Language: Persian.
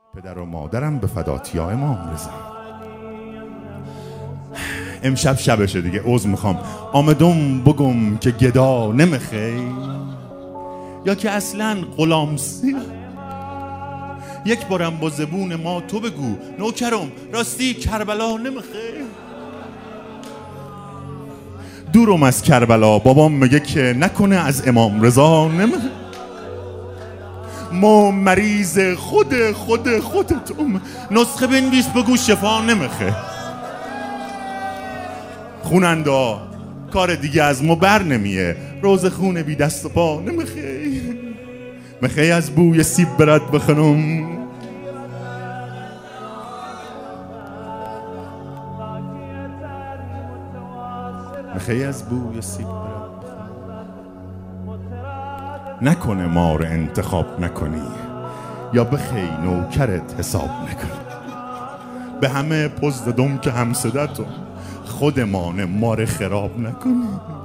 پدر و مادرم به فدات یا امام رضا. امشب شبشه دیگه، عذر میخوام. آمدم بگم که گدا نمیخی یا که اصلا غلامسی. یک بارم با زبون ما تو بگو نوکرم راستی کربلا نمیخی. دورم از کربلا، بابام میگه که نکنه از امام رضا نمیخی. ما مریض خودتم، نسخه بنویس بگو شفا نمیخه. خوننده کار دیگه از ما بر نمیه، روز خونه بی دست و پا نمیخه. میخوای از بوی سیب برد بخونم، میخوای از بوی سیب برد بخونم. نکنه ما رو انتخاب نکنی یا بخی نوکرت حساب نکنی. به همه پوز دادم که همسدتم، خودمان ما رو خراب نکنی.